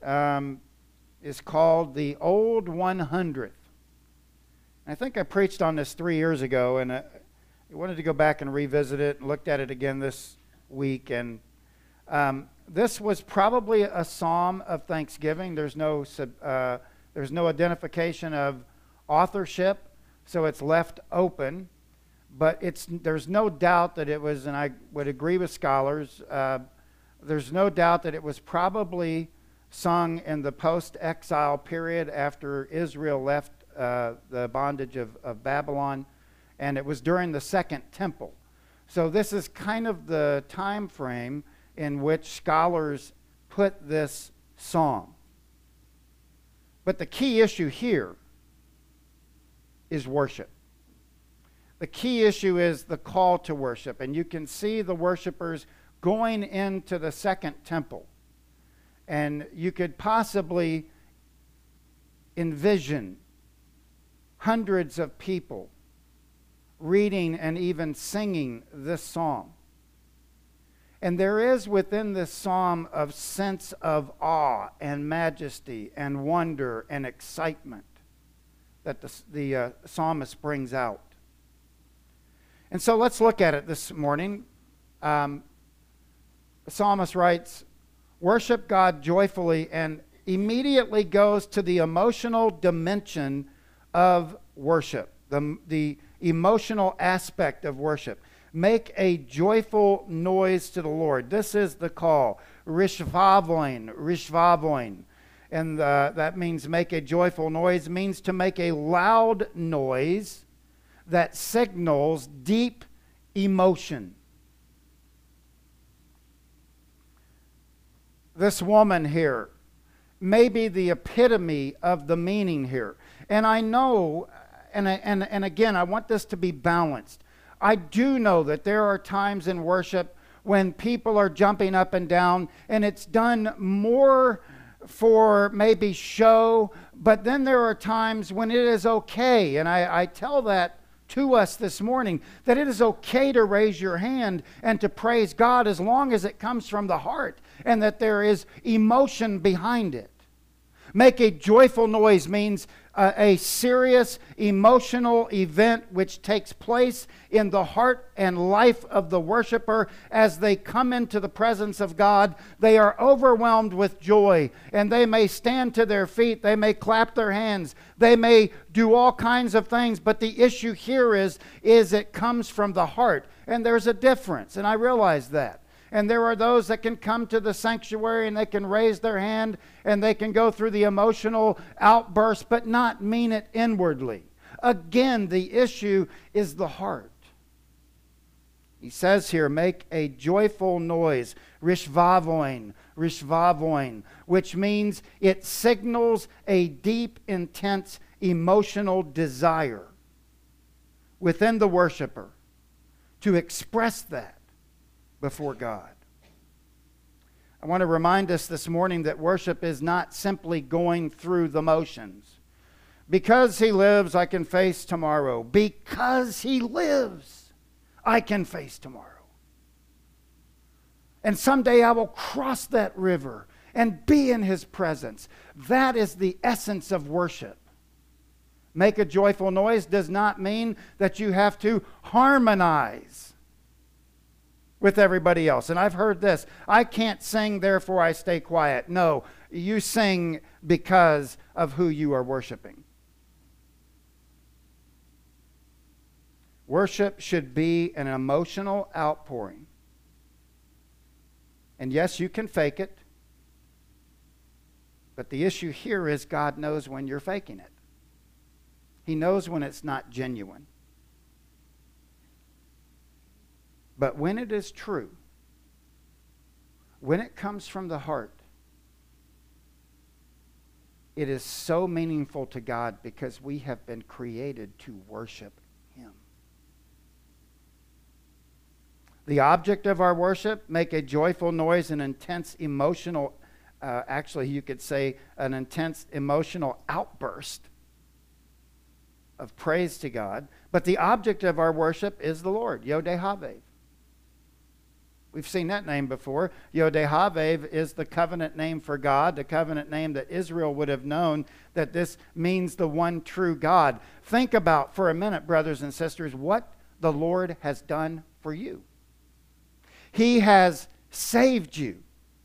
is called the Old 100th. I think I preached on this 3 years ago, and I wanted to go back and revisit it and looked at it again this week. And this was probably a psalm of thanksgiving. There's no identification of authorship, so it's left open. But there's no doubt that it was, and I would agree with scholars, there's no doubt that it was probably sung in the post-exile period after Israel left the bondage of Babylon, and it was during the Second Temple. So this is kind of the time frame in which scholars put this song. But the key issue here is worship. The key issue is the call to worship, and you can see the worshipers going into the Second Temple, and you could possibly envision hundreds of people reading and even singing this psalm. And there is within this psalm a sense of awe and majesty and wonder and excitement that the psalmist brings out. And so let's look at it this morning. The psalmist writes, "Worship God joyfully," and immediately goes to the emotional dimension of worship, the emotional aspect of worship. Make a joyful noise to the Lord. This is the call. Rishvavoin, rishvavoin. And that means make a joyful noise, means to make a loud noise that signals deep emotion. This woman here may be the epitome of the meaning here. And I know, and again, I want this to be balanced. I do know that there are times in worship when people are jumping up and down, and it's done more for maybe show, but then there are times when it is okay, and I tell that to us this morning, that it is okay to raise your hand and to praise God as long as it comes from the heart and that there is emotion behind it. Make a joyful noise means a serious emotional event which takes place in the heart and life of the worshiper as they come into the presence of God. They are overwhelmed with joy, and they may stand to their feet, they may clap their hands, they may do all kinds of things, but the issue here is it comes from the heart, and there's a difference, and I realize that. And there are those that can come to the sanctuary and they can raise their hand and they can go through the emotional outburst but not mean it inwardly. Again, the issue is the heart. He says here, make a joyful noise, rishvavoin, rishvavoin, which means it signals a deep, intense emotional desire within the worshiper to express that before God. I want to remind us this morning that worship is not simply going through the motions. Because He lives, I can face tomorrow. Because He lives, I can face tomorrow. And someday I will cross that river and be in His presence. That is the essence of worship. Make a joyful noise does not mean that you have to harmonize with everybody else. And I've heard this, I can't sing, therefore I stay quiet. No, you sing because of who you are worshiping. Worship should be an emotional outpouring. And yes, you can fake it. But the issue here is God knows when you're faking it. He knows when it's not genuine. But when it is true, when it comes from the heart, it is so meaningful to God because we have been created to worship Him. The object of our worship, make a joyful noise, an intense emotional, actually you could say an intense emotional outburst of praise to God. But the object of our worship is the Lord, Yod-Heh-Vav. We've seen that name before. Yod-Heh-Vav is the covenant name for God, the covenant name that Israel would have known that this means the one true God. Think about for a minute, brothers and sisters, what the Lord has done for you. He has saved you.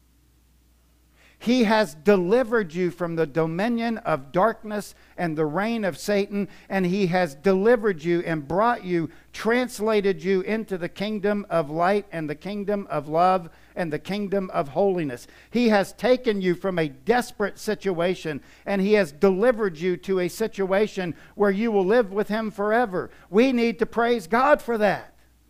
He has delivered you from the dominion of darkness and the reign of Satan, and He has delivered you and brought you, translated you into the kingdom of light and the kingdom of love and the kingdom of holiness. He has taken you from a desperate situation, and He has delivered you to a situation where you will live with Him forever. We need to praise God for that.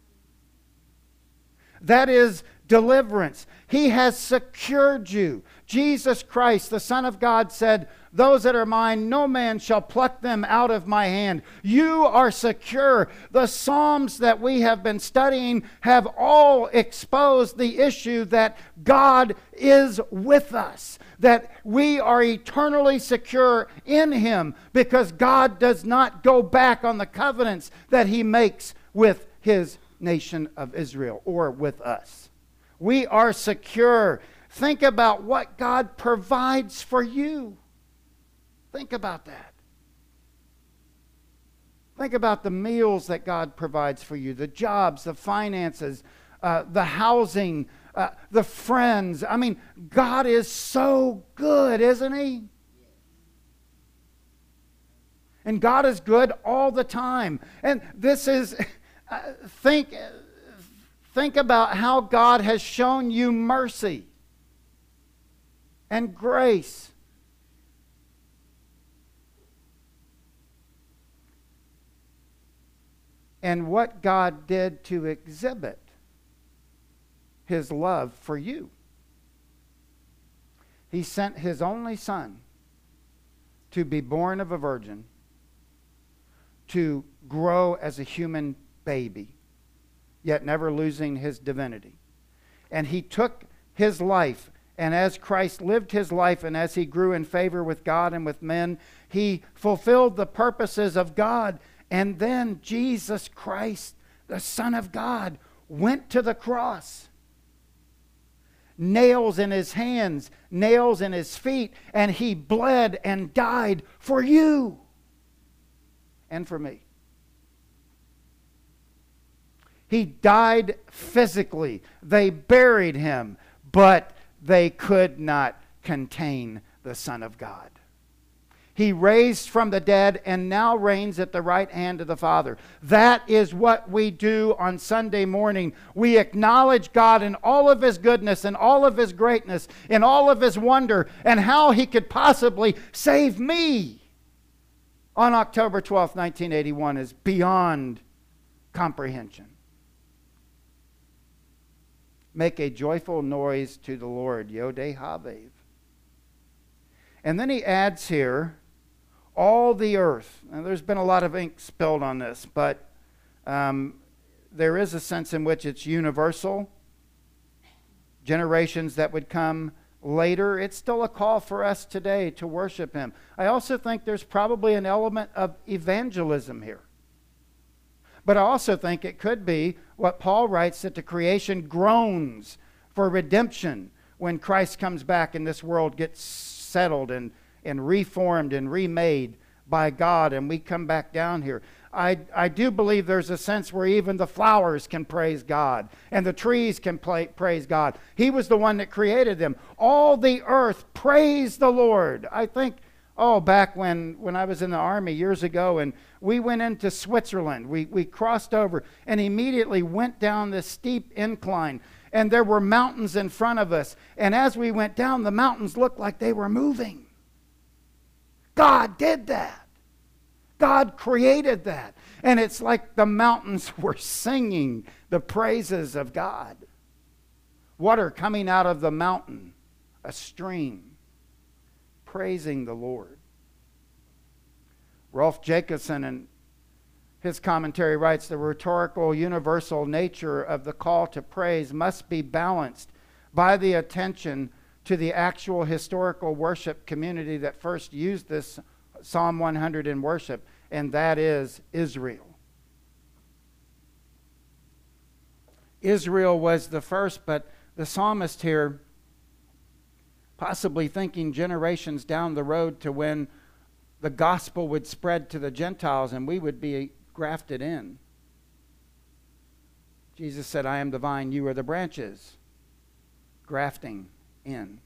That is deliverance. He has secured you. Jesus Christ, the Son of God, said, "Those that are mine, no man shall pluck them out of my hand." You are secure. The Psalms that we have been studying have all exposed the issue that God is with us, that we are eternally secure in Him because God does not go back on the covenants that He makes with His nation of Israel or with us. We are secure. Think about what God provides for you. Think about that. Think about the meals that God provides for you, the jobs, the finances, the housing, the friends. I mean, God is so good, isn't He? And God is good all the time. And this is, think about how God has shown you mercy and grace. And what God did to exhibit His love for you. He sent His only Son to be born of a virgin, to grow as a human baby, yet never losing His divinity. And He took His life, and as Christ lived His life, and as He grew in favor with God and with men, He fulfilled the purposes of God. And then Jesus Christ, the Son of God, went to the cross. Nails in His hands, nails in His feet, and He bled and died for you and for me. He died physically. They buried Him, but they could not contain the Son of God. He raised from the dead and now reigns at the right hand of the Father. That is what we do on Sunday morning. We acknowledge God in all of His goodness and all of His greatness and all of His wonder and how He could possibly save me. On October 12th, 1981 is beyond comprehension. Make a joyful noise to the Lord, Yod-Heh-Vav. And then he adds here, all the earth. Now, there's been a lot of ink spilled on this, but there is a sense in which it's universal. Generations that would come later, it's still a call for us today to worship Him. I also think there's probably an element of evangelism here. But I also think it could be what Paul writes, that the creation groans for redemption when Christ comes back and this world gets settled and reformed and remade by God and we come back down here. I do believe there's a sense where even the flowers can praise God and the trees can praise God. He was the one that created them. All the earth praise the Lord. I think, back when I was in the Army years ago and we went into Switzerland, we crossed over and immediately went down this steep incline and there were mountains in front of us. And as we went down, the mountains looked like they were moving. God did that. God created that. And it's like the mountains were singing the praises of God. Water coming out of the mountain, a stream, praising the Lord. Rolf Jacobson in his commentary writes, the rhetorical universal nature of the call to praise must be balanced by the attention to the actual historical worship community that first used this Psalm 100 in worship, and that is Israel. Israel was the first, but the psalmist here, possibly thinking generations down the road to when the gospel would spread to the Gentiles and we would be grafted in. Jesus said, I am the vine, you are the branches. Grafting in.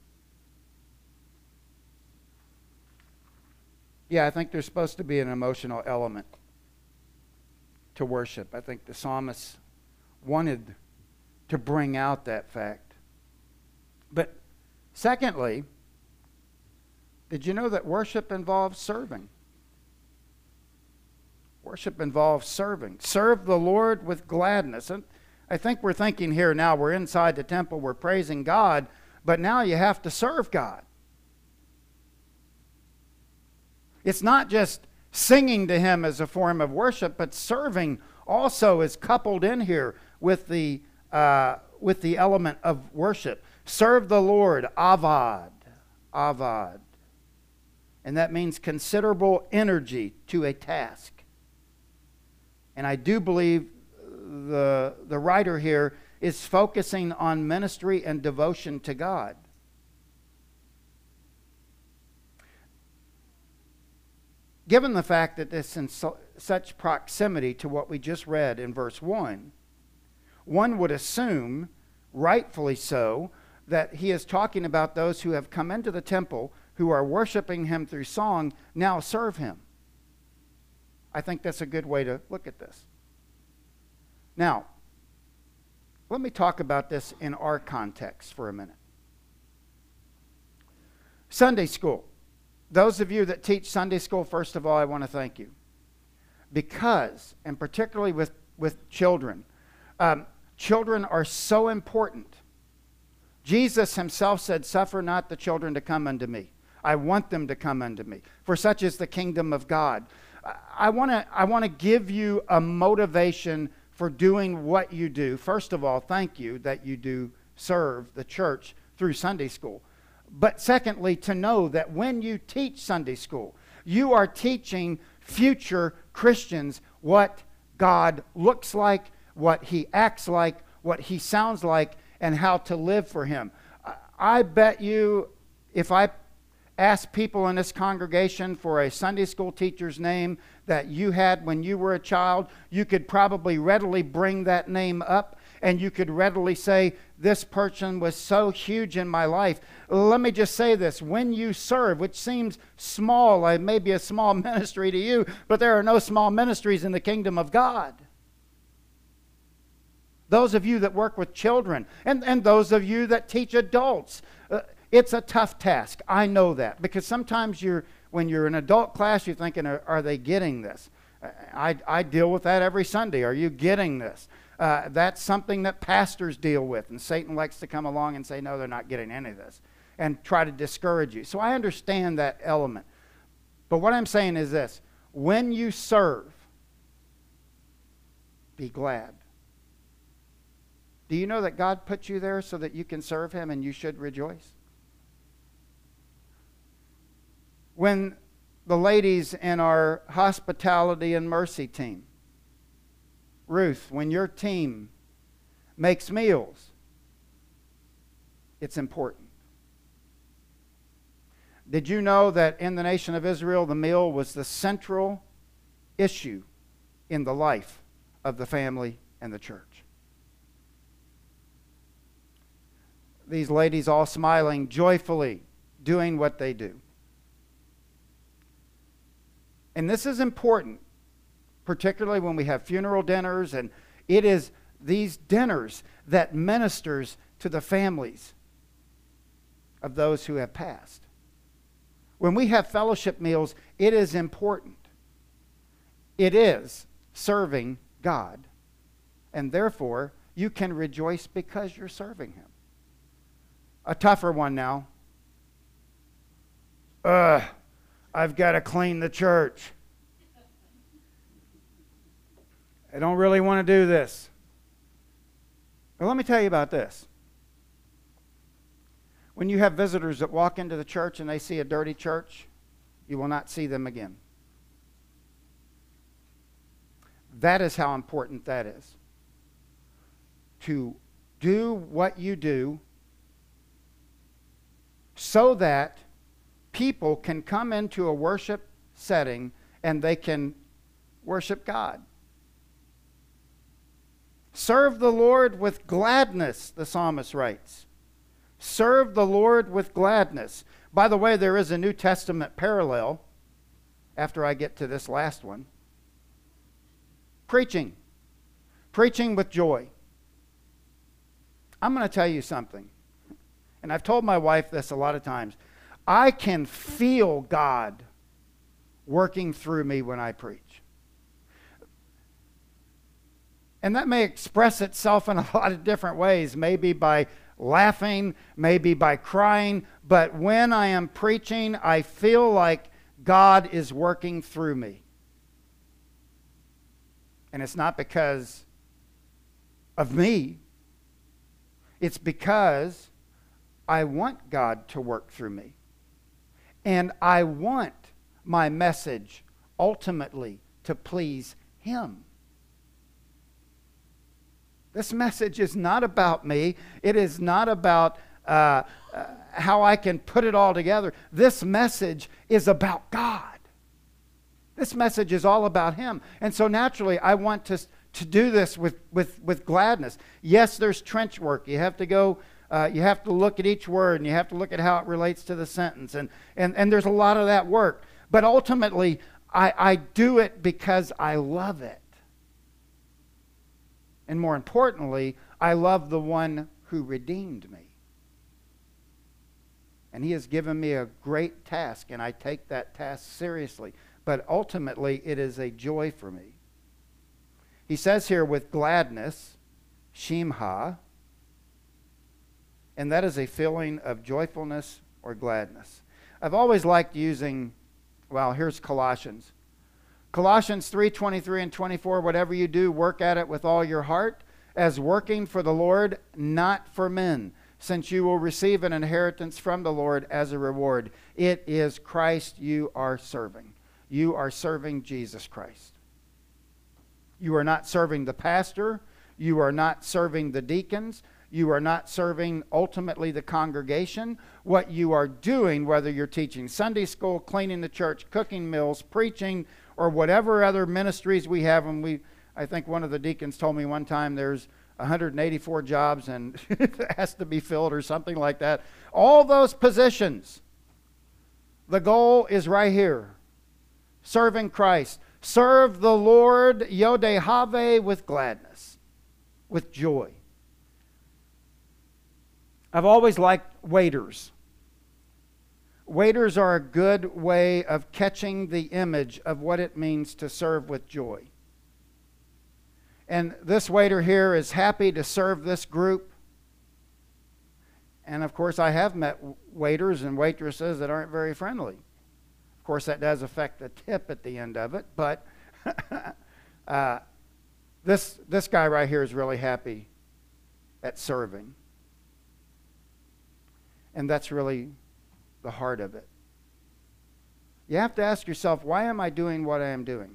Yeah, I think there's supposed to be an emotional element to worship. I think the psalmist wanted to bring out that fact. But secondly, did you know that worship involves serving? Worship involves serving. Serve the Lord with gladness. And I think we're thinking here now, we're inside the temple, we're praising God, but now you have to serve God. It's not just singing to Him as a form of worship, but serving also is coupled in here with the element of worship. Serve the Lord, avad, avad. And that means considerable energy to a task. And I do believe the writer here is focusing on ministry and devotion to God. Given the fact that this is in such proximity to what we just read in verse 1, one would assume, rightfully so, that he is talking about those who have come into the temple, who are worshiping Him through song, now serve Him. I think that's a good way to look at this. Now, let me talk about this in our context for a minute. Sunday school. Those of you that teach Sunday school, first of all, I want to thank you. Because, and particularly with children, children are so important. Jesus Himself said, suffer not the children to come unto me. I want them to come unto me. For such is the kingdom of God. I want to give you a motivation for doing what you do. First of all, thank you that you do serve the church through Sunday school. But secondly, to know that when you teach Sunday school, you are teaching future Christians what God looks like, what He acts like, what He sounds like, and how to live for Him. I bet you, if I ask people in this congregation for a Sunday school teacher's name that you had when you were a child, you could probably readily bring that name up, and you could readily say, this person was so huge in my life. Let me just say this. When you serve, which seems small, maybe a small ministry to you, but there are no small ministries in the kingdom of God. Those of you that work with children, and those of you that teach adults, it's a tough task. I know that. Because sometimes when you're in adult class, you're thinking, are they getting this? I deal with that every Sunday. Are you getting this? That's something that pastors deal with. And Satan likes to come along and say, no, they're not getting any of this. And try to discourage you. So I understand that element. But what I'm saying is this. When you serve, be glad. Do you know that God put you there so that you can serve Him and you should rejoice? When the ladies in our hospitality and mercy team, Ruth, when your team makes meals, it's important. Did you know that in the nation of Israel, the meal was the central issue in the life of the family and the church? These ladies all smiling joyfully, doing what they do. And this is important, particularly when we have funeral dinners, and it is these dinners that ministers to the families of those who have passed. When we have fellowship meals, it is important. It is serving God. And therefore, you can rejoice because you're serving Him. A tougher one now. I've got to clean the church. I don't really want to do this. But let me tell you about this. When you have visitors that walk into the church and they see a dirty church, you will not see them again. That is how important that is. to do what you do so that people can come into a worship setting and they can worship God. Serve the Lord with gladness, the psalmist writes. Serve the Lord with gladness. By the way, there is a New Testament parallel after I get to this last one. Preaching. Preaching with joy. I'm going to tell you something, and I've told my wife this a lot of times. I can feel God working through me when I preach. And that may express itself in a lot of different ways, maybe by laughing, maybe by crying, but when I am preaching, I feel like God is working through me. And it's not because of me. It's because I want God to work through me. And I want my message ultimately to please Him. This message is not about me. It is not about how I can put it all together. This message is about God. This message is all about Him. And so naturally, I want to do this with gladness. Yes, there's trench work. You have to go, you have to look at each word, and you have to look at how it relates to the sentence. And there's a lot of that work. But ultimately, I do it because I love it. And more importantly, I love the one who redeemed me. And He has given me a great task, and I take that task seriously. But ultimately, it is a joy for me. He says here, with gladness, shimha, and that is a feeling of joyfulness or gladness. I've always liked using, well, here's Colossians. Colossians 3:23 and 24, whatever you do, work at it with all your heart, as working for the Lord, not for men, since you will receive an inheritance from the Lord as a reward. It is Christ you are serving. You are serving Jesus Christ. You are not serving the pastor. You are not serving the deacons. You are not serving ultimately the congregation. What you are doing, whether you're teaching Sunday school, cleaning the church, cooking meals, preaching, or whatever other ministries we have, and I think one of the deacons told me one time there's 184 jobs and it has to be filled or something like that. All those positions, the goal is right here. Serving Christ. Serve the Lord, Yodehave, with gladness, with joy. I've always liked waiters. Waiters are a good way of catching the image of what it means to serve with joy. And this waiter here is happy to serve this group. And of course, I have met waiters and waitresses that aren't very friendly. Of course, that does affect the tip at the end of it, but this guy right here is really happy at serving. And that's really the heart of it. You have to ask yourself, why am I doing what I am doing?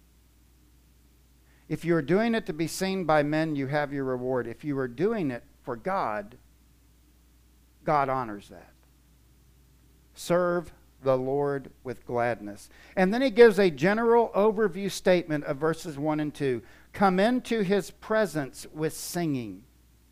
If you're doing it to be seen by men, you have your reward. If you are doing it for God, God honors that. Serve the Lord with gladness. And then he gives a general overview statement of verses 1 and 2. Come into His presence with singing.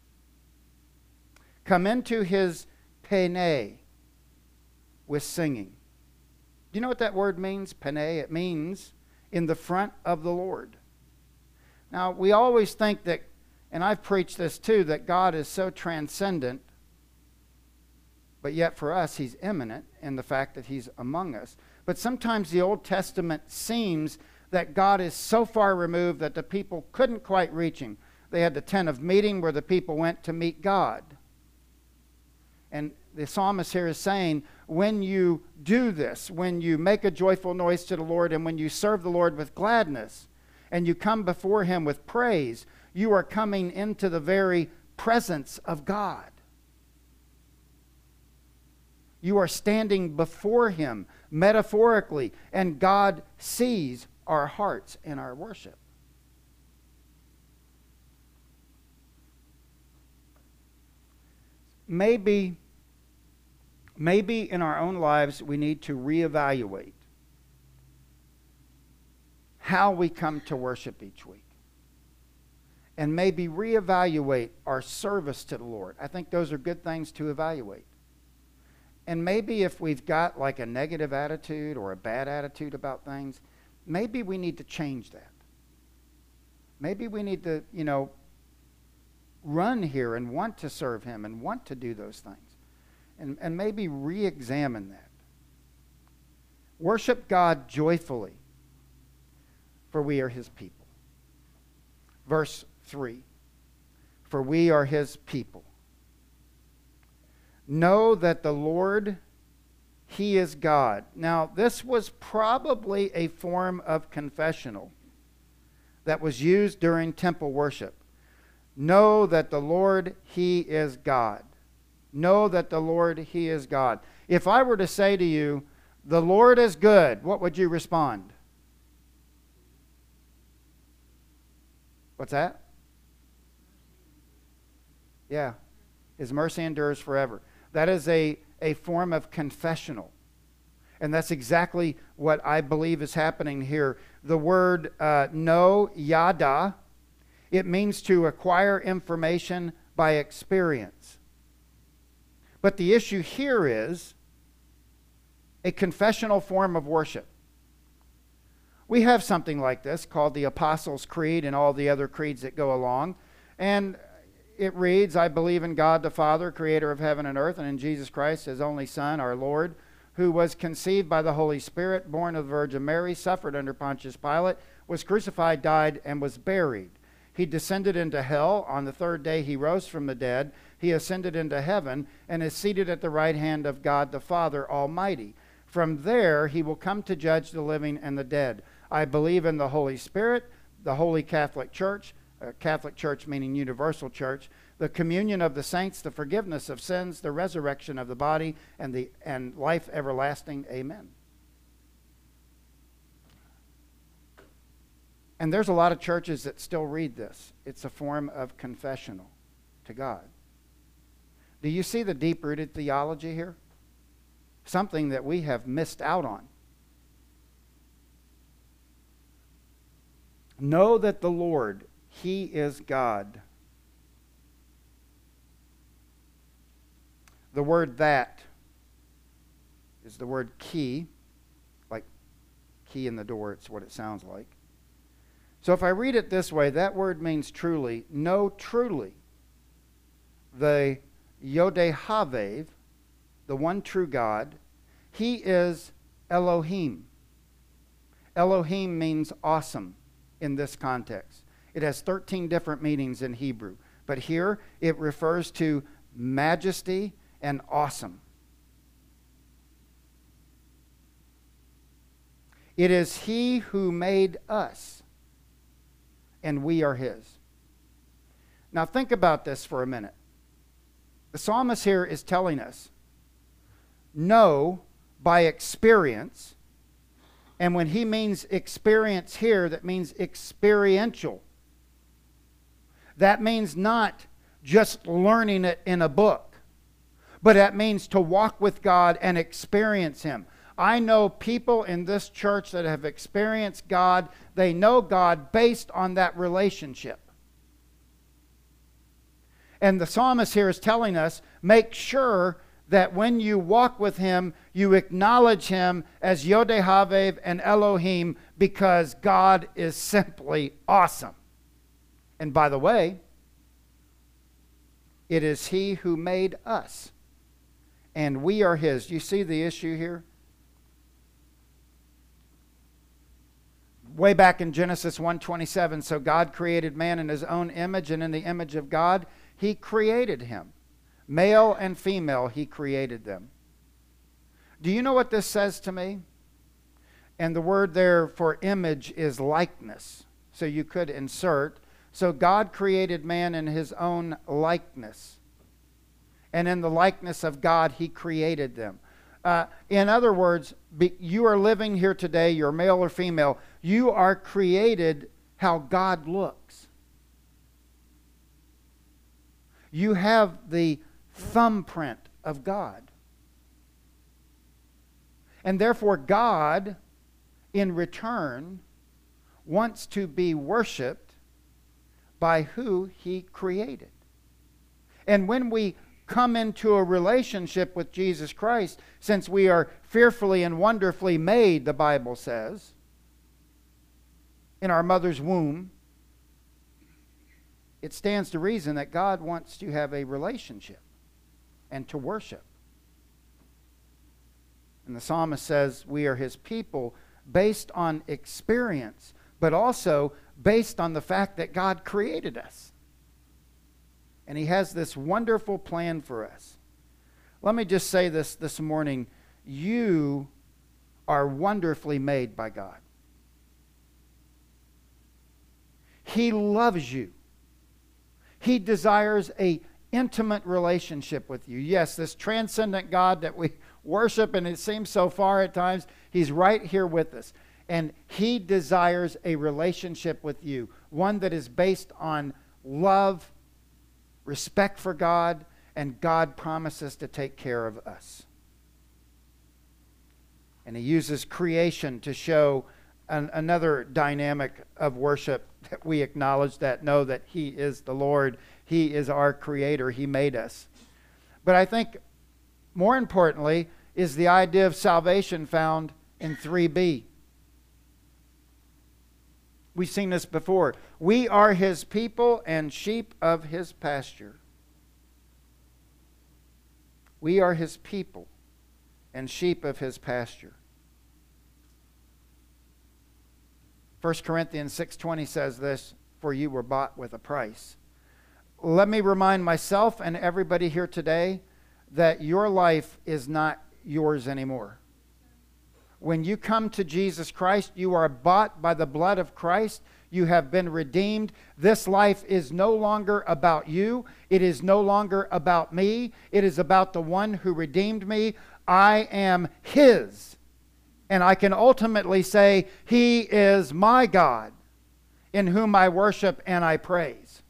Come into His pene with singing. Do you know what that word means, pene? It means in the front of the Lord. Now, we always think that, and I've preached this too, that God is so transcendent, but yet for us, He's immanent in the fact that He's among us. But sometimes the Old Testament seems that God is so far removed that the people couldn't quite reach Him. They had the tent of meeting where the people went to meet God. And the psalmist here is saying, when you do this, when you make a joyful noise to the Lord, and when you serve the Lord with gladness, and you come before Him with praise, you are coming into the very presence of God. You are standing before Him metaphorically, and God sees our hearts and our worship. maybe in our own lives we need to reevaluate how we come to worship each week. And maybe reevaluate our service to the Lord. I think those are good things to evaluate. And maybe if we've got like a negative attitude or a bad attitude about things, maybe we need to change that. Maybe we need to, run here and want to serve Him and want to do those things. And maybe re-examine that. Worship God joyfully, for we are His people. Verse 3, for we are His people. Know that the Lord, He is God. Now, this was probably a form of confessional that was used during temple worship. Know that the Lord, He is God. Know that the Lord, He is God. If I were to say to you, the Lord is good, what would you respond? What's that? Yeah. His mercy endures forever. That is a form of confessional. And that's exactly what I believe is happening here. The word know, yada, it means to acquire information by experience. But the issue here is a confessional form of worship. We have something like this called the Apostles' Creed and all the other creeds that go along. And it reads, I believe in God the Father, creator of heaven and earth, and in Jesus Christ, His only Son, our Lord, who was conceived by the Holy Spirit, born of the Virgin Mary, suffered under Pontius Pilate, was crucified, died, and was buried. He descended into hell. On the third day He rose from the dead. He ascended into heaven and is seated at the right hand of God the Father Almighty. From there He will come to judge the living and the dead. I believe in the Holy Spirit, the Holy Catholic Church meaning universal church, the communion of the saints, the forgiveness of sins, the resurrection of the body, and life everlasting. Amen. And there's a lot of churches that still read this. It's a form of confessional to God. Do you see the deep-rooted theology here? Something that we have missed out on. Know that the Lord, He is God. The word that is the word key, like key in the door, it's what it sounds like. So if I read it this way, that word means truly. Know truly. The Yod-Heh-Vav, the one true God, He is Elohim. Elohim means awesome in this context. It has 13 different meanings in Hebrew. But here it refers to majesty and awesome. It is He who made us, and we are His. Now think about this for a minute. The psalmist here is telling us, know by experience. And when he means experience here, that means experiential. That means not just learning it in a book, but that means to walk with God and experience Him. I know people in this church that have experienced God. They know God based on that relationship. And the psalmist here is telling us, make sure that when you walk with Him, you acknowledge Him as Yod-Heh-Vav and Elohim, because God is simply awesome. And by the way, it is He who made us, and we are His. Do you see the issue here? Way back in Genesis 1:27, so God created man in His own image, and in the image of God He created him. Male and female, He created them. Do you know what this says to me? And the word there for image is likeness. So you could insert. So God created man in His own likeness. And in the likeness of God, He created them. In other words, you are living here today, you're male or female. You are created how God looks. You have the thumbprint of God. And therefore God, in return, wants to be worshiped by who He created. And when we come into a relationship with Jesus Christ, since we are fearfully and wonderfully made, the Bible says, in our mother's womb, it stands to reason that God wants to have a relationship and to worship. And the psalmist says we are His people based on experience, but also based on the fact that God created us. And He has this wonderful plan for us. Let me just say this morning. You are wonderfully made by God. He loves you. He desires an intimate relationship with you. Yes, this transcendent God that we worship, and it seems so far at times, He's right here with us. And He desires a relationship with you, one that is based on love, respect for God, and God promises to take care of us. And He uses creation to show another dynamic of worship, that we acknowledge that, know that He is the Lord. He is our Creator. He made us. But I think more importantly is the idea of salvation found in 3b. We've seen this before. We are His people and sheep of His pasture. We are His people and sheep of His pasture. 1 Corinthians 6:20 says this, for you were bought with a price. Let me remind myself and everybody here today that your life is not yours anymore. When you come to Jesus Christ, you are bought by the blood of Christ. You have been redeemed. This life is no longer about you. It is no longer about me. It is about the one who redeemed me. I am His. And I can ultimately say, He is my God, in whom I worship and I praise.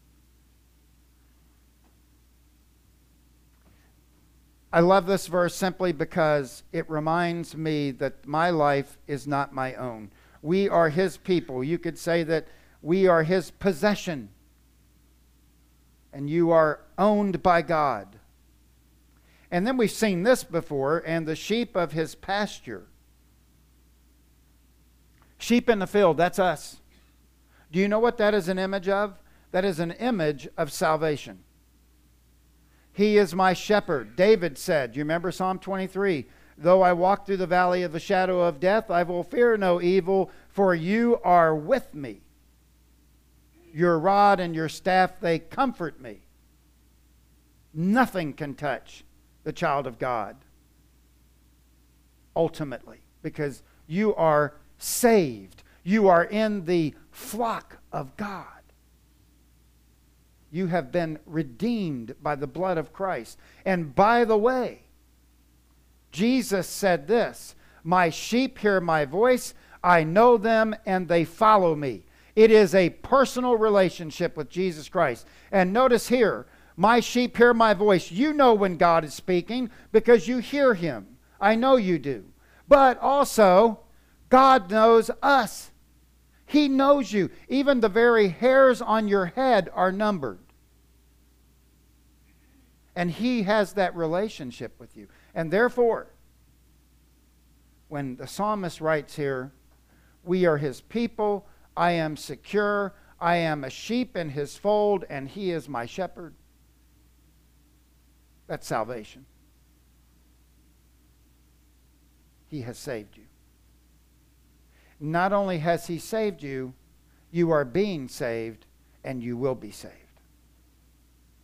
I love this verse simply because it reminds me that my life is not my own. We are His people. You could say that we are His possession. And you are owned by God. And then we've seen this before, and the sheep of His pasture. Sheep in the field, that's us. Do you know what that is an image of? That is an image of salvation. He is my shepherd. David said, you remember Psalm 23, though I walk through the valley of the shadow of death, I will fear no evil, for you are with me. Your rod and your staff, they comfort me. Nothing can touch the child of God, ultimately, because you are saved. You are in the flock of God. You have been redeemed by the blood of Christ. And by the way, Jesus said this, my sheep hear my voice, I know them, and they follow me. It is a personal relationship with Jesus Christ. And notice here, my sheep hear my voice. You know when God is speaking because you hear Him. I know you do. But also, God knows us. He knows you. Even the very hairs on your head are numbered. And He has that relationship with you. And therefore, when the psalmist writes here, we are His people, I am secure, I am a sheep in His fold, and He is my shepherd. That's salvation. He has saved you. Not only has He saved you, you are being saved, and you will be saved.